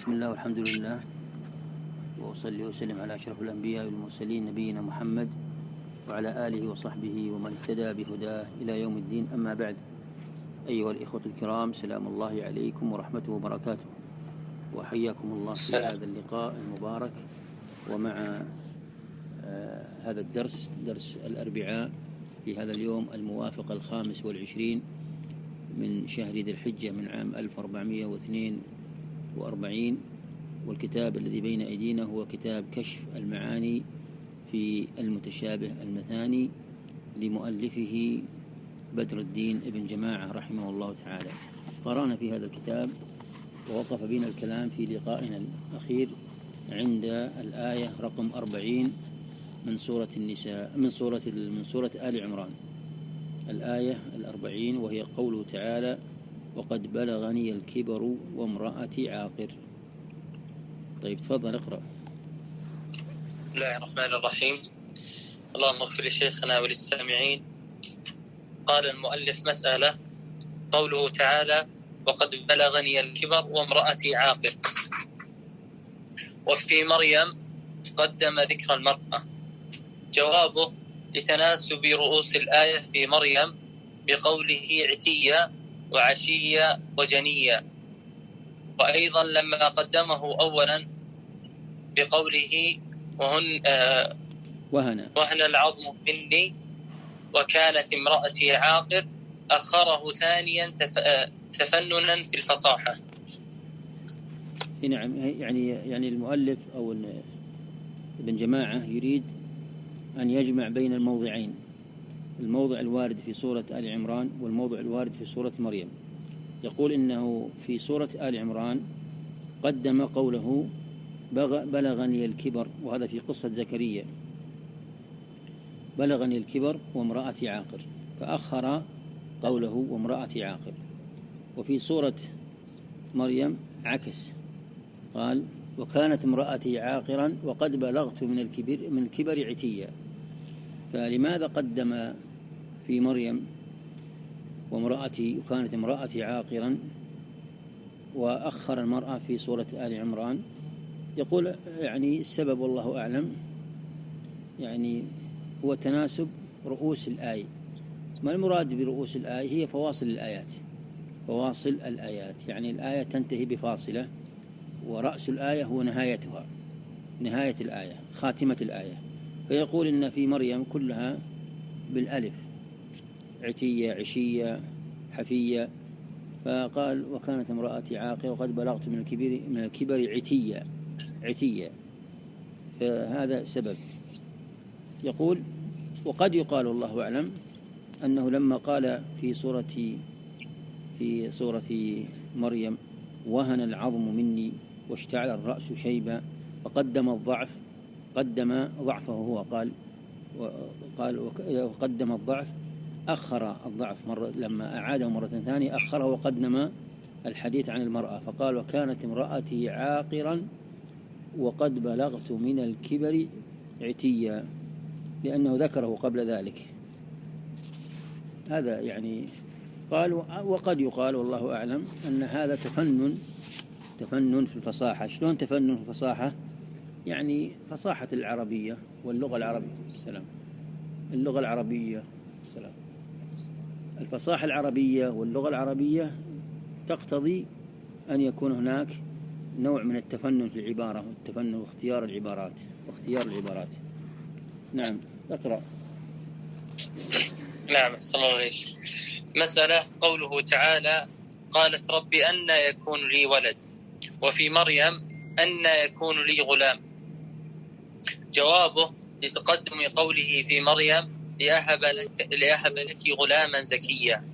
بسم الله والحمد لله، وأصلي وسلم على أشرف الأنبياء والمرسلين نبينا محمد وعلى آله وصحبه ومن اهتدى بهداه إلى يوم الدين. أما بعد، أيها الإخوة الكرام، سلام الله عليكم ورحمته وبركاته، وحياكم الله في هذا اللقاء المبارك ومع هذا الدرس، درس الأربعاء في هذا اليوم الموافق 25 من شهر ذي الحجة من عام 1442. والكتاب الذي بين أيدينا هو كتاب كشف المعاني في المتشابه المثاني لمؤلفه بدر الدين ابن جماعة رحمه الله تعالى. قرأنا في هذا الكتاب ووقف بنا الكلام في لقائنا الأخير عند الآية رقم 40 من سورة النساء، من سورة آل عمران، الآية 40، وهي قوله تعالى: وقد بلغني الكبر وامرأتي عاقر. طيب تفضل اقرأ. بسم الله الرحمن الرحيم. اللهم اغفر لشيخنا وللسامعين. قال المؤلف: مسألة، قوله تعالى: وقد بلغني الكبر وامرأتي عاقر. وفي مريم قدم ذكر المرأة. جوابه: لتناسب رؤوس الآية في مريم بقوله عتية وعشية وجنية، وأيضا لما قدمه أولا بقوله وهن العظم مني وكانت امرأتي عاقر، أخره ثانيا تفننا في الفصاحة. نعم، يعني المؤلف أو ابن جماعة يريد أن يجمع بين الموضعين، الموضع الوارد في سورة آل عمران والموضع الوارد في سورة مريم. يقول إنه في سورة آل عمران قدم قوله بلغني الكبر، وهذا في قصة زكريا، بلغني الكبر وامرأتي عاقر، فأخر قوله وامرأتي عاقر. وفي سورة مريم عكس، قال: وكانت امرأتي عاقرا وقد بلغت من الكبر عتيا. فلماذا قدم في مريم وكانت امرأتي عاقرا وأخر المرأة في سورة آل عمران؟ يقول يعني السبب والله أعلم، يعني هو تناسب رؤوس الآية. ما المراد برؤوس الآية؟ هي فواصل الآيات، فواصل الآيات، يعني الآية تنتهي بفاصلة، ورأس الآية هو نهايتها، نهاية الآية، خاتمة الآية. فيقول إن في مريم كلها بالألف، عتية، عشية، حفية. فقال: وكانت امرأتي عاقر وقد بلغت من الكبر عتية. فهذا سبب. يقول: وقد يقال الله أعلم أنه لما قال في سورة مريم وهن العظم مني واشتعل الرأس شيبا، فقدم الضعف، قدم ضعفه هو، قال وقدم الضعف، أخر الضعف لما أعاده مرة ثانية أخره وقدم الحديث عن المرأة، فقال: وكانت امرأتي عاقرا وقد بلغت من الكبر عتيا، لأنه ذكره قبل ذلك. هذا يعني قال. وقد يقال والله أعلم أن هذا تفنن في الفصاحة. شلون تفنن في الفصاحة؟ يعني فصاحة العربية واللغة العربية، اللغة العربية، الفصاحة العربية واللغة العربية تقتضي أن يكون هناك نوع من التفنن في العبارة، والتفنن واختيار العبارات. نعم، اقرأ. نعم، أحسن الله عليك. مسألة، قوله تعالى: قالت رب أنى يكون لي ولد، وفي مريم أنى يكون لي غلام. جوابه: لتقدم قوله في مريم لأهب لك غلاما زكيا.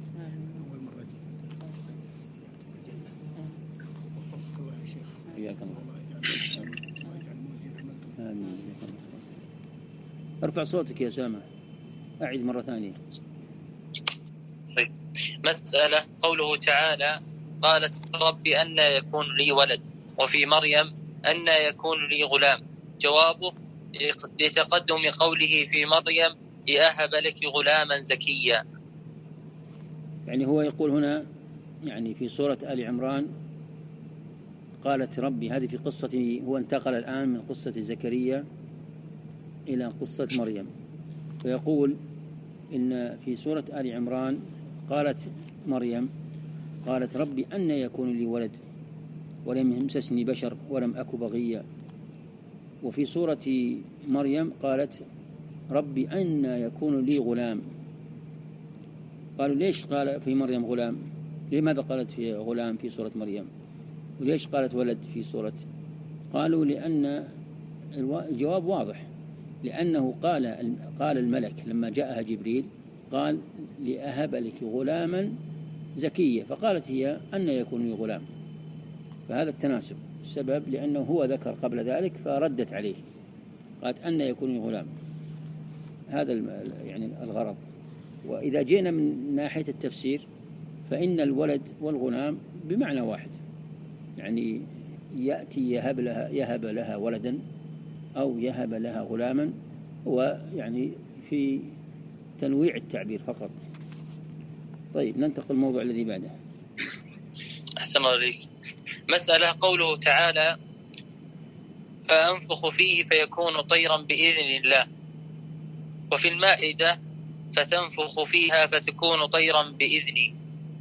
ارفع صوتك يا سامة، أعيد مرة ثانية. طيب. مسألة، قوله تعالى: قالت رب أنى يكون لي ولد، وفي مريم أنى يكون لي غلام. جوابه: لتقدم قوله في مريم لأهب لك غلاما زكيا. يعني هو يقول هنا، يعني في سورة آل عمران قالت ربي، هذه في قصة، هو انتقل الآن من قصة زكريا إلى قصة مريم. فيقول إن في سورة آل عمران قالت مريم قالت ربي أن يكون لي ولد ولم يمسسني بشر ولم أك بغيا. وفي سورة مريم قالت ربي أن يكون لي غلام. قالوا ليش قال في مريم غلام؟ لماذا قالت في غلام في سورة مريم؟ وليش قالت ولد في سورة؟ قالوا لأن الجواب واضح، لأنه قال الملك لما جاءها جبريل قال لأهب لك غلاما زكيا، فقالت هي أن يكون لي غلام. فهذا التناسب السبب، لأنه هو ذكر قبل ذلك فردت عليه قالت أن يكون لي غلام. هذا يعني الغرض. وإذا جينا من ناحية التفسير فإن الولد والغلام بمعنى واحد، يعني يأتي يهب لها ولدا أو يهب لها غلاما، هو يعني في تنويع التعبير فقط. طيب ننتقل الموضوع الذي بعده. أحسن الله عليك. مسألة قوله تعالى فأنفخ فيه فيكون طيرا بإذن الله، وفي المائدة فتنفخ فيها فتكون طيرا بإذني.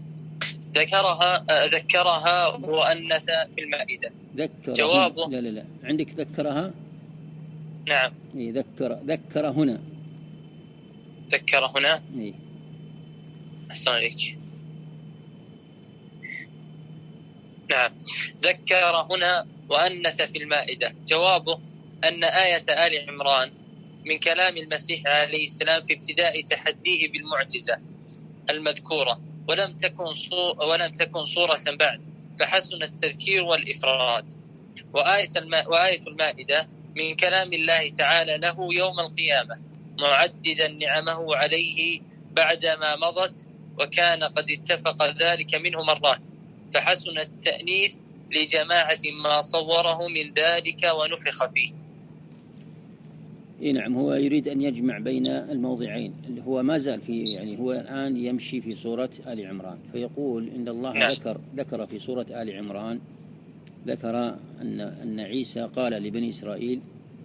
ذكرها وأنث في المائدة. جوابه لا عندك ذكرها. نعم. ذكر هنا. ذكر هنا. إيه. أحسن عليك. نعم. ذكر هنا وأنث في المائدة. جوابه أن آية آل عمران من كلام المسيح عليه السلام في ابتداء تحديه بالمعجزة المذكورة، ولم تكن صورة بعد، فحسن التذكير والإفراد. وآية المائدة من كلام الله تعالى له يوم القيامة، معددا نعمه عليه بعدما مضت، وكان قد اتفق ذلك منه مرات، فحسن التأنيث لجماعة ما صوره من ذلك ونفخ فيه. نعم، هو يريد أن يجمع بين الموضعين، اللي هو ما زال في، يعني هو الآن يمشي في سورة آل عمران، فيقول إن الله ذكر في سورة آل عمران، ذكر أن عيسى قال لبني إسرائيل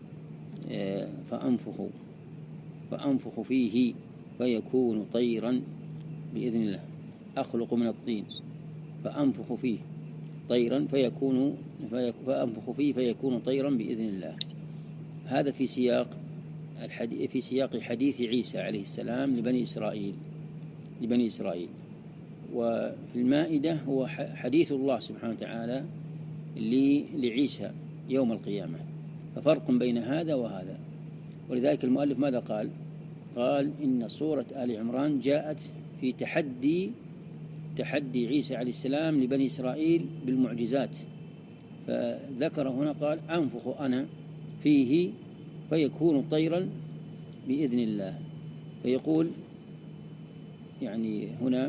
فأنفخ فيه فيكون طيرا بإذن الله، أخلق من الطين فأنفخ فيه طيرا فأنفخ فيه فيكون طيرا بإذن الله. هذا في سياق حديث عيسى عليه السلام لبني إسرائيل. وفي المائدة هو حديث الله سبحانه وتعالى لعيسى يوم القيامة، ففرق بين هذا وهذا. ولذلك المؤلف ماذا قال إن سورة آل عمران جاءت في تحدي عيسى عليه السلام لبني إسرائيل بالمعجزات، فذكر هنا قال أنفخ أنا فيه فيكون طيرا بإذن الله. فيقول يعني هنا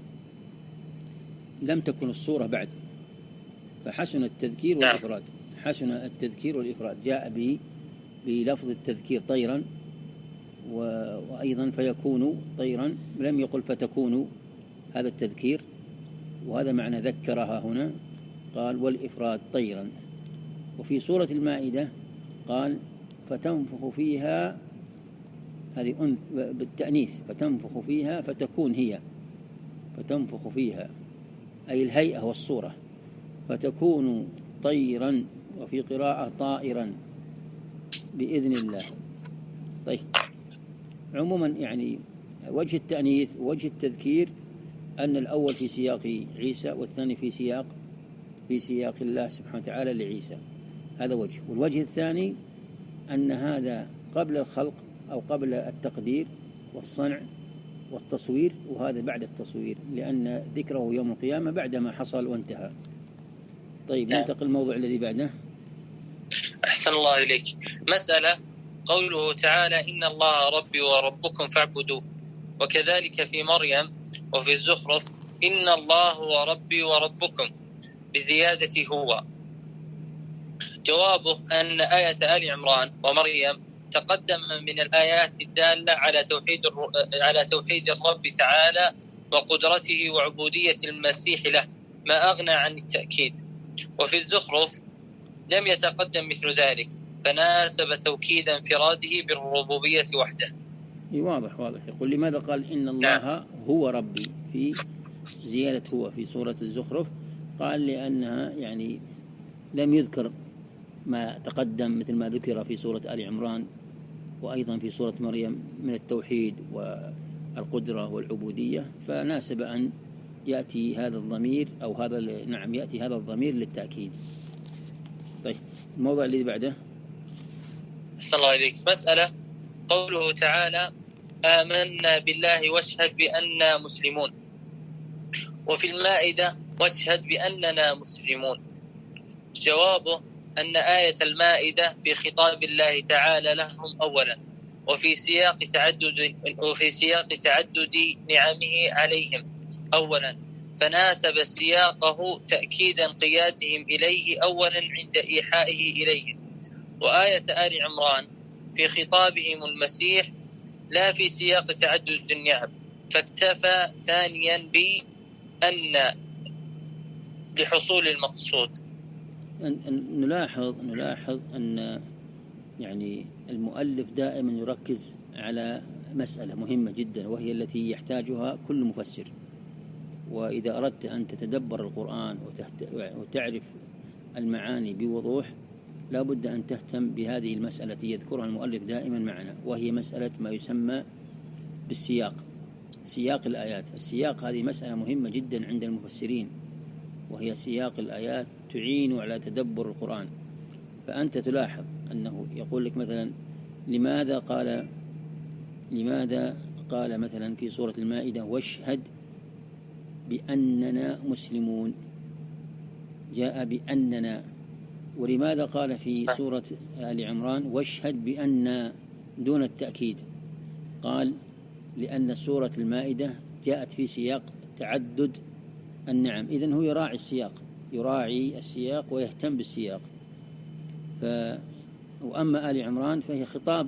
لم تكن الصورة بعد، فحسن التذكير والإفراد، جاء بلفظ التذكير طيرا، وأيضا فيكون طيرا، لم يقل فتكون، هذا التذكير، وهذا معنى ذكرها هنا قال والإفراد طيرا. وفي سورة المائدة قال فتنفخ فيها، هذه بالتأنيث، فتنفخ فيها فتكون هي، فتنفخ فيها أي الهيئة والصورة، فتكون طيرا، وفي قراءة طائرا بإذن الله. طيب عموما يعني وجه التأنيث ووجه التذكير أن الأول في سياق عيسى والثاني في سياق الله سبحانه وتعالى لعيسى، هذا وجه. والوجه الثاني أن هذا قبل الخلق أو قبل التقدير والصنع والتصوير، وهذا بعد التصوير، لأن ذكره يوم القيامة بعدما حصل وانتهى. طيب ننتقل الموضوع الذي بعده. أحسن الله إليك. مسألة قوله تعالى إن الله ربي وربكم فاعبدوه، وكذلك في مريم وفي الزخرف إن الله هو ربي وربكم بزيادة هو. جوابه أن آية آل عمران ومريم تقدم من الآيات الدالة على توحيد الرب تعالى وقدرته وعبودية المسيح له ما أغنى عن التأكيد. وفي الزخرف لم يتقدم مثل ذلك، فناسب توكيد انفراده بالربوبية وحده. واضح. يقول لماذا قال إن الله هو ربي في زيادة هو في سورة الزخرف؟ قال لأنها يعني لم يذكر ما تقدم مثل ما ذكر في سورة آل عمران وأيضا في سورة مريم من التوحيد والقدرة والعبودية، فناسب أن يأتي هذا الضمير أو يأتي هذا الضمير للتأكيد. طيب الموضوع الذي بعده. أحسن الله إليك. مسألة قوله تعالى آمنا بالله واشهد بأننا مسلمون، وفي المائدة واشهد بأننا مسلمون. جوابه أن آية المائدة في خطاب الله تعالى لهم أولا، وفي سياق تعدد نعمه عليهم أولا، فناسب سياقه تأكيد انقيادهم إليه أولا عند إيحائه إليهم. وآية آل عمران في خطابهم المسيح لا في سياق تعدد النعم، فاكتفى ثانيا بأن لحصول المقصود. نلاحظ أن يعني المؤلف دائما يركز على مسألة مهمة جدا، وهي التي يحتاجها كل مفسر. وإذا أردت أن تتدبر القرآن وتعرف المعاني بوضوح، لا بد أن تهتم بهذه المسألة التي يذكرها المؤلف دائما معنا، وهي مسألة ما يسمى بالسياق، سياق الآيات. السياق هذه مسألة مهمة جدا عند المفسرين، وهي سياق الآيات تعين على تدبر القرآن. فأنت تلاحظ أنه يقول لك مثلا لماذا قال مثلا في سورة المائدة واشهد بأننا مسلمون، جاء بأننا. ولماذا قال في سورة آل عمران واشهد بأن دون التأكيد؟ قال لأن سورة المائدة جاءت في سياق تعدد النعم، إذن هو يراعي السياق ويهتم بالسياق. وأما آل عمران فهي خطاب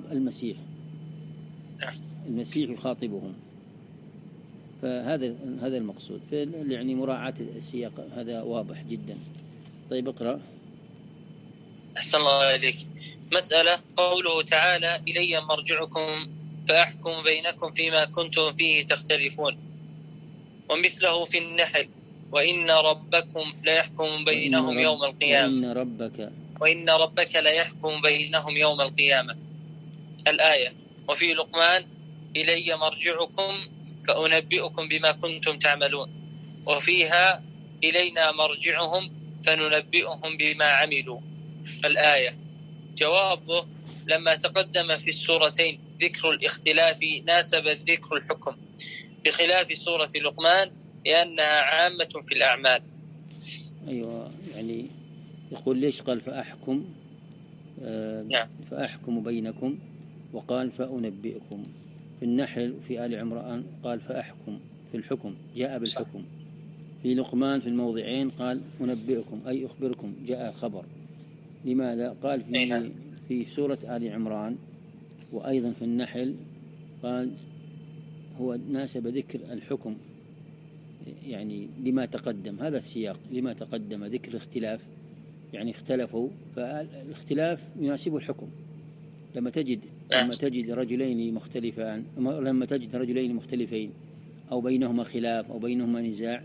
المسيح يخاطبهم، فهذا المقصود. يعني مراعاة السياق هذا واضح جدا. طيب اقرأ. أحسن الله إليك. مسألة قوله تعالى إلي مرجعكم فأحكم بينكم فيما كنتم فيه تختلفون، ومثله في النحل وإن ربكم ليحكم بينهم يوم القيامة، وإن ربك ليحكم بينهم يوم القيامة الآية. وفي لقمان إلي مرجعكم فأنبئكم بما كنتم تعملون، وفيها إلينا مرجعهم فننبئهم بما عملوا الآية. جوابه لما تقدم في السورتين ذكر الاختلاف ناسب ذكر الحكم، بخلاف سورة لقمان لأنها عامة في الأعمال. أيوة، يعني يقول ليش قال فأحكم؟ نعم. فأحكم بينكم، وقال فأنبئكم. في النحل في آل عمران قال فأحكم في الحكم، جاء بالحكم. في لقمان في الموضعين قال أنبئكم أي أخبركم، جاء خبر. لماذا؟ قال في سورة آل عمران وأيضا في النحل قال هو ناسب ذكر الحكم، يعني لما تقدم. هذا السياق لما تقدم ذكر الاختلاف، يعني اختلفوا، فالاختلاف يناسبه الحكم. لما تجد رجلين مختلفين أو بينهما خلاف أو بينهما نزاع،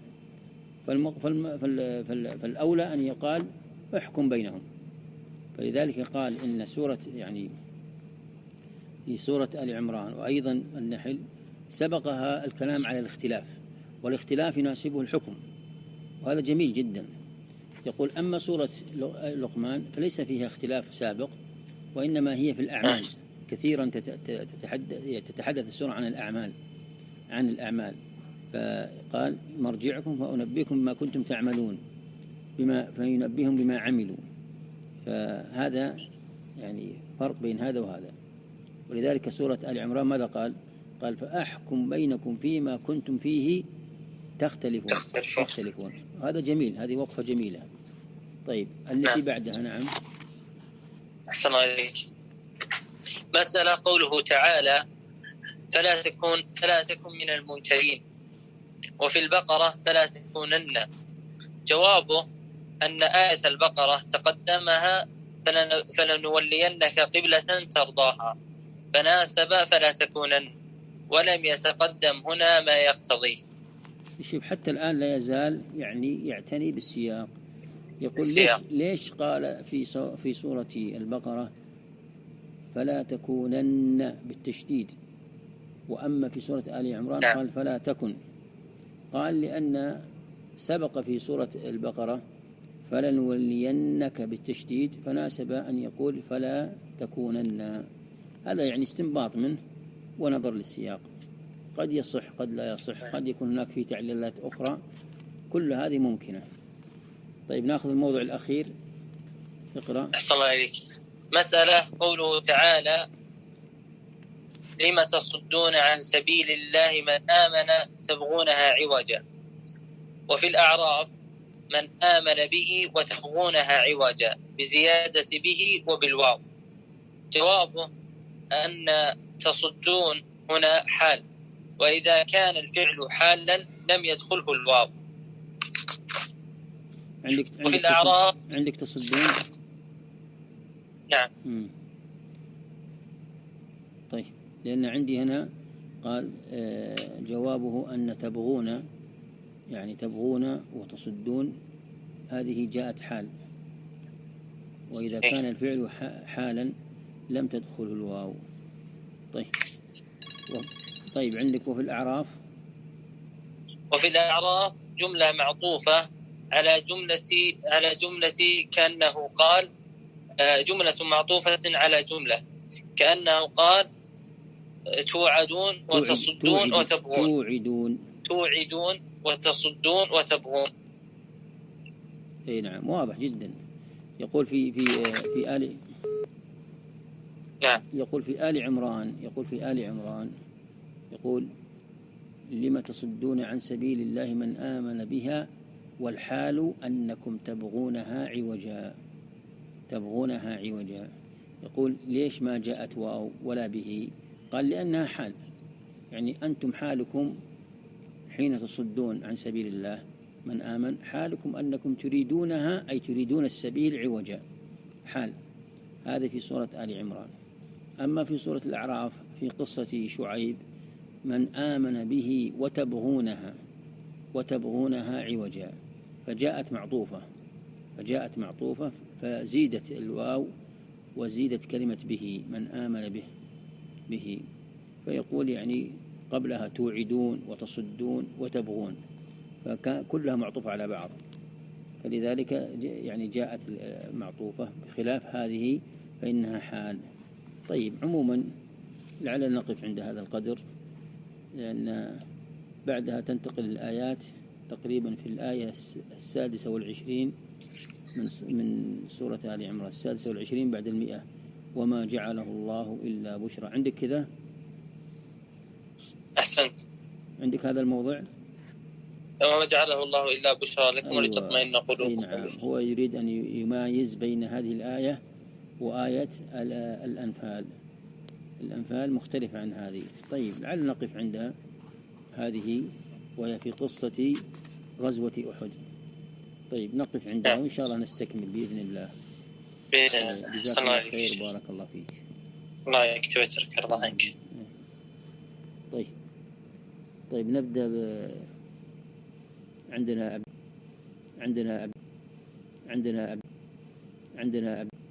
فالأولى أن يقال احكم بينهم. فلذلك قال إن سورة يعني في سورة آل عمران وأيضا النحل سبقها الكلام على الاختلاف، والاختلاف يناسبه الحكم، وهذا جميل جدا. يقول أما سورة لقمان فليس فيها اختلاف سابق، وإنما هي في الأعمال. كثيرا تتحدث السورة عن الأعمال. فقال مرجعكم فأنبئكم بما كنتم تعملون، فينبئهم بما عملوا. فهذا يعني فرق بين هذا وهذا. ولذلك سورة آل عمران ماذا قال؟ قال فأحكم بينكم فيما كنتم فيه تختلفون. هذا جميل، هذه وقفة جميلة. طيب التي بعدها. نعم. أحسن الله إليك. مسألة قوله تعالى فلا تكن من الممترين، وفي البقرة فلا تكونن. جوابه أن آية البقرة تقدمها فلنولينك قبلة ترضاها فناسب فلا تكونن، ولم يتقدم هنا ما يقتضيه. شوف حتى الآن لا يزال يعني يعتني بالسياق. يقول ليش قال في سورة البقرة فلا تكونن بالتشديد، وأما في سورة آل عمران قال فلا تكن؟ قال لأن سبق في سورة البقرة فلنولينك بالتشديد، فناسب أن يقول فلا تكونن. هذا يعني استنباط منه ونظر للسياق، قد يصح قد لا يصح، قد يكون هناك في تعليلات أخرى، كل هذه ممكنة. طيب نأخذ الموضوع الأخير، اقرأ. أحسن الله عليك. مسألة قوله تعالى لم تصدون عن سبيل الله من آمن تبغونها عوجا، وفي الأعراف من آمن به وتبغونها عوجا بزيادة به وبالواو. جوابه أن تصدون هنا حال، وإذا كان الفعل حالا لم يدخله الواو. وفي الأعراف عندك تصدون. نعم. طيب لأن عندي هنا قال جوابه أن تبغون، يعني تبغون وتصدون هذه جاءت حال، وإذا كان الفعل حالا لم تدخل الواو. طيب عندك وفي الأعراف. وفي الأعراف جملة معطوفة على جملة كأنه قال جملة معطوفة على جملة كأنه قال توعدون وتصدون وتبغون. توعدون وتصدون وتبغون. اي نعم واضح جدا. يقول في آل نعم. يقول في آل عمران يقول لما تصدون عن سبيل الله من آمن بها والحال أنكم تبغونها عوجا. يقول ليش ما جاءت واو ولا به؟ قال لأنها حال، يعني أنتم حالكم حين تصدون عن سبيل الله من آمن، حالكم أنكم تريدونها، أي تريدون السبيل عوجا، حال. هذا في سورة آل عمران. أما في سورة الأعراف في قصة شعيب من آمن به وتبغونها عوجا، فجاءت معطوفة فزيدت الواو وزيدت كلمة به، من آمن به، فيقول يعني قبلها توعدون وتصدون وتبغون، فكلها معطوفة على بعض، فلذلك يعني جاءت معطوفة، بخلاف هذه فإنها حال. طيب عموما لعلنا نقف عند هذا القدر، لأن بعدها تنتقل الآيات تقريبا في الآية 26 من سورة آل عمران، 26 بعد 100. وما جعله الله إلا بشرى. عندك كذا؟ أحسنت. عندك هذا الموضوع؟ وما جعله الله إلا بشرى لكم ولتطمئن قلوبكم. نعم. هو يريد أن يمايز بين هذه الآية وآية الأنفال مختلفة عن هذه. طيب لعل نقف عند هذه، وهي في قصة غزوة أحد. طيب نقف عندها وإن شاء الله نستكمل بإذن الله. جزاك الله خير، بارك الله فيك. الله يكتب ويترك الله عنك. طيب نبدأ عندنا